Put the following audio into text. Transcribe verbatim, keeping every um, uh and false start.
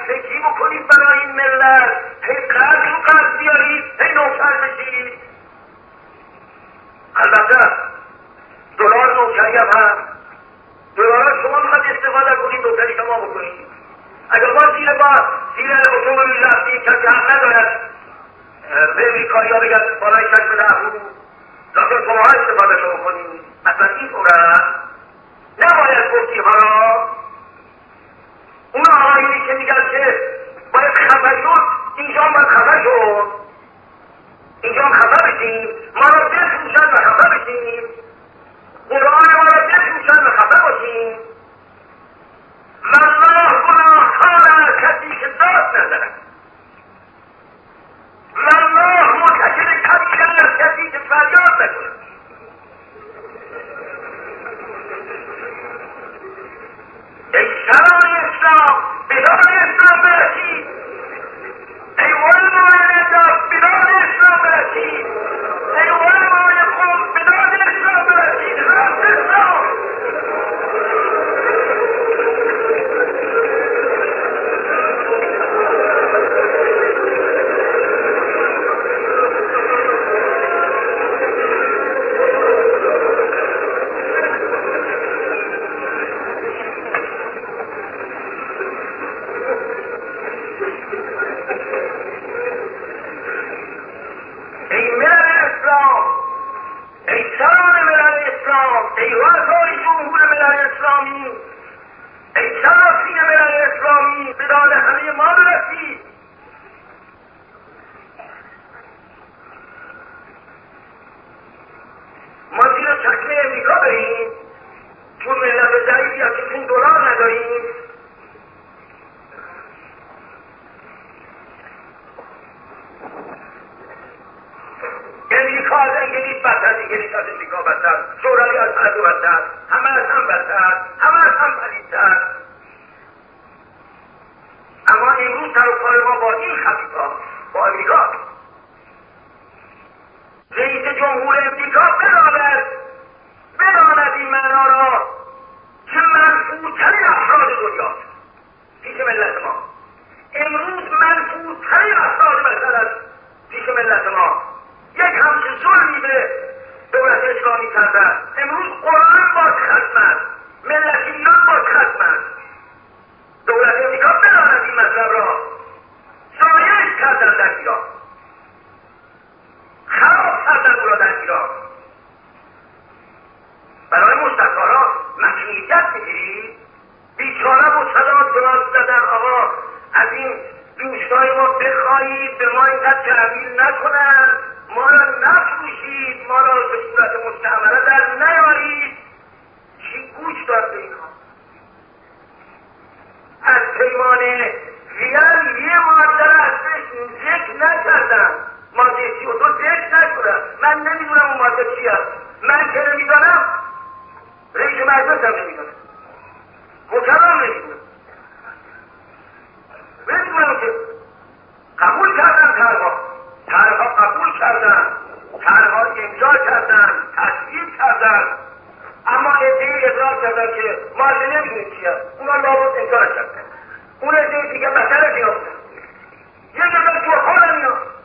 فکری بکنید برای این ملت، هی قرض رو قرض بیارید، هی نوکر بشید. البته دلار نوکری هم هست. دلار شما میخواد استفاده کنید، نوکری شما بکنید. اگر ما زیر با زیر اتومبیل رفتیم کسی حق ندارد به امریکایی ها بگن بالای چشم دهرو لازم شما ها استفاده شما کنید. مثلا این طوره نباید گفتی ها را. اون آقایونی که میگن که باید خفه شد، اینجا هم باید خفه شد، اینجا هم خفه بشیم، ما را بفروشن و خفه بشیم، قرآن ما را بفروشن و خفه باشیم. والله گناهکار کسی که داد ندارد، والله مرتکب کبیره از کسی که فریاد نکند. ای سران اسلام بدان اسلام برسید، ای علمای نجات بدان اسلام برسید، ای علمای قوم بدان اسلام برسید. راست اسلام اون دیگه مثلا دیگه یه جا تو حالا میاد